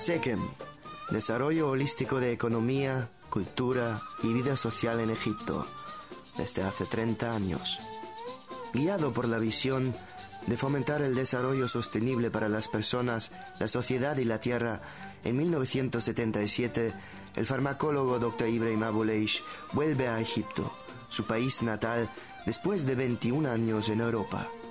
SECEM, Desarrollo Holístico de Economía, Cultura y Vida Social en Egipto, desde hace 30 años. Guiado por la visión de fomentar el desarrollo sostenible para las personas, la sociedad y la tierra, en 1977, el farmacólogo Dr. Ibrahim Abuleish vuelve a Egipto, su país natal, después de 21 años en Europa.